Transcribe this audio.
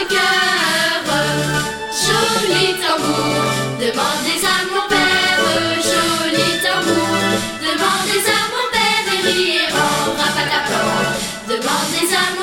cœur. Joli tambour, demandez à mon père. Joli tambour, demandez à mon père. Et rire en rapataplan, demandez à mon